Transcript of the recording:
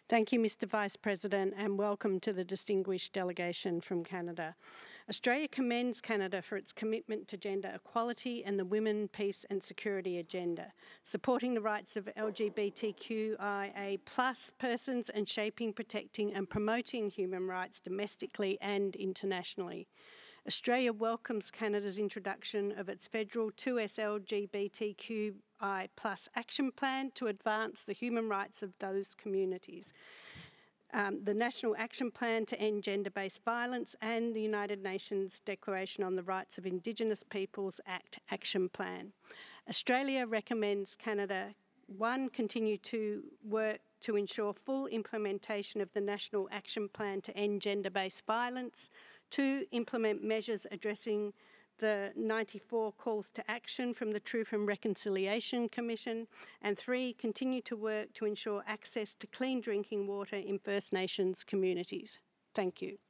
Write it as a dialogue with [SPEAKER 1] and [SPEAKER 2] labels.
[SPEAKER 1] Thank you, Mr Vice President, and welcome to the distinguished delegation from Canada. Australia commends Canada for its commitment to gender equality and the Women, Peace and Security agenda, supporting the rights of LGBTQIA+ persons and shaping, protecting and promoting human rights domestically and internationally. Australia welcomes Canada's introduction of its federal 2S LGBTQI+ action plan to advance the human rights of those communities. The National Action Plan to End Gender-Based Violence and the United Nations Declaration on the Rights of Indigenous Peoples Act Action Plan. Australia recommends Canada, 1, continue to work to ensure full implementation of the National Action Plan to End Gender-Based Violence, 2, implement measures addressing the 94 calls to action from the Truth and Reconciliation Commission, and 3, continue to work to ensure access to clean drinking water in First Nations communities. Thank you.